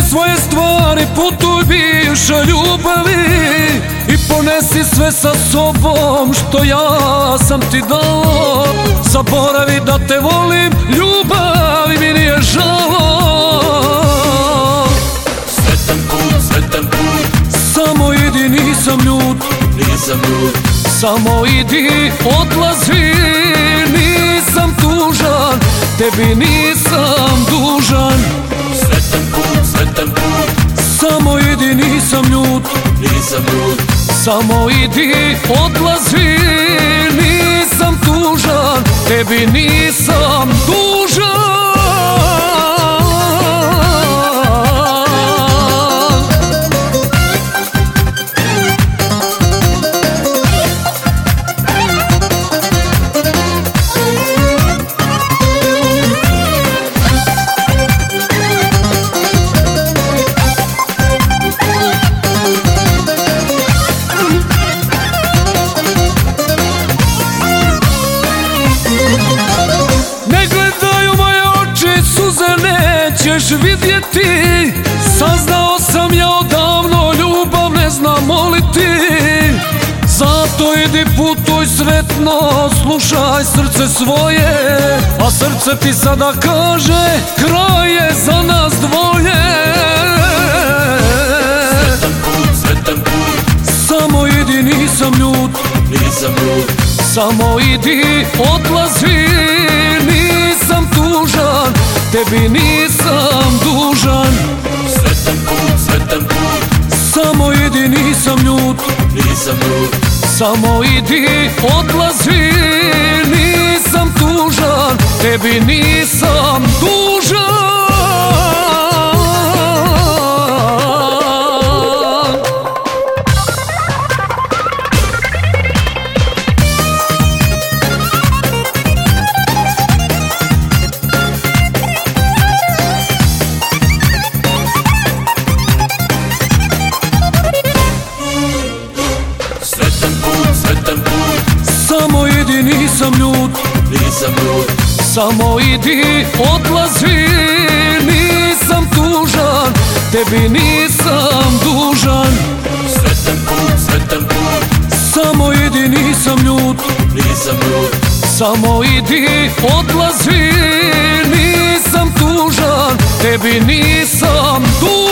svoje stvari, putuj bivše ljubavi i ponesi sve sa sobom što ja sam ti dao. Zaboravi da te volim, ljubavi mi nije žao. Sretan put, samo idi, nisam ljut, samo idi, odlazi, nisam tužan, tebi nisam dužan. Sretan put, samo idi, nisam ljut, samo idi, odlazi, nisam tužan, tebi nisam dužan. Ćeš vidjeti, saznao sam ja odavno, ljubav ne znam moliti. Zato idi, putuj sretno, slušaj srce svoje, a srce ti sada kaže, kraj je za nas dvoje. Sretan put, samo idi, nisam ljut, samo idi, odlazi, nisam tužan, tebi nisam dužan. Sretan put, samo idi, nisam ljut, samo idi, odlazi, nisam tužan, tebi nisam dužan. Samo idi, nisam ljut, samo idi, odlazi, nisam tužan, tebi nisam dužan. Sretan put, samo idi, nisam ljut, samo idi, odlazi, nisam tužan, tebi nisam dužan.